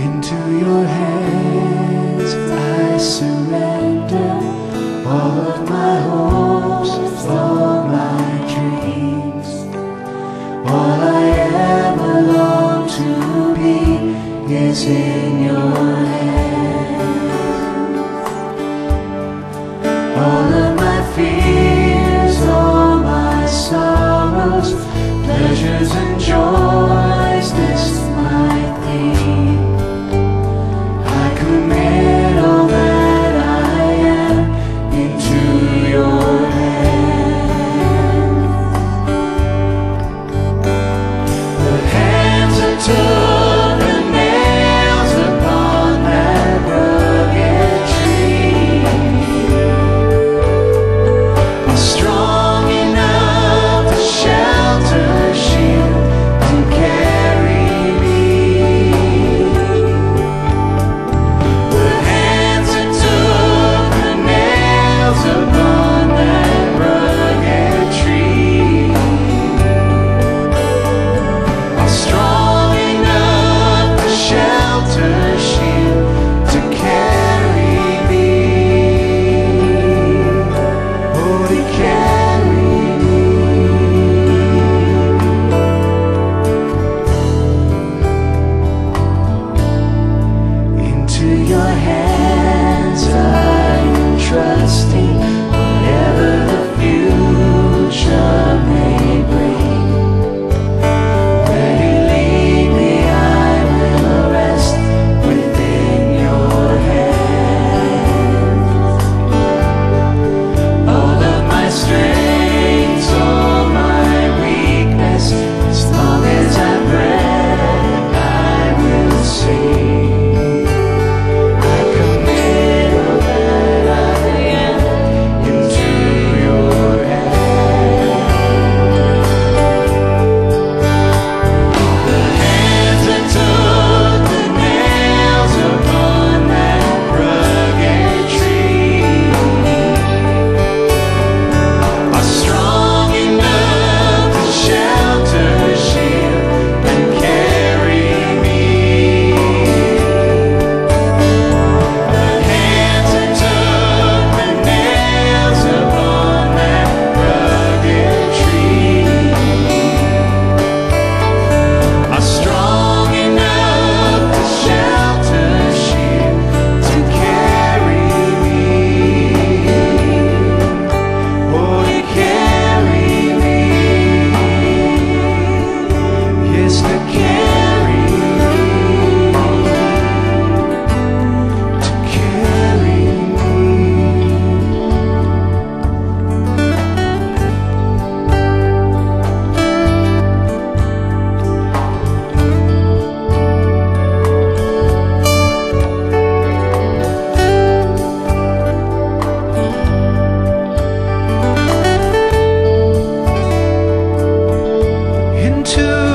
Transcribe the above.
Into your hands I surrender all of my hopes, all my dreams. All I ever long to be is in your hands. All of my fears, all my sorrows, pleasures and joys, this my theme. I commit all that I am into your hands. The hands that took the nails upon that rugged tree are strong enough to shelter, shield, and carry me. The hands that took the nails upon that rugged tree are strong enough to shelter, shield, to carry me. Oh, to carry me. Into your hands I am trusting, whatever the future may bring. Where you lead me I will rest within your hands. All of my strengths, all my weakness, as long as I breath I will sing. I commit all that I am into your hands. The hands that took the nails upon that rugged tree are strong enough to shelter, shield, and carry me. The hands that took the nails upon that rugged tree are strong enough to shelter, shield, to carry me. Oh, to carry me. Yes, to carry me. To carry me. Into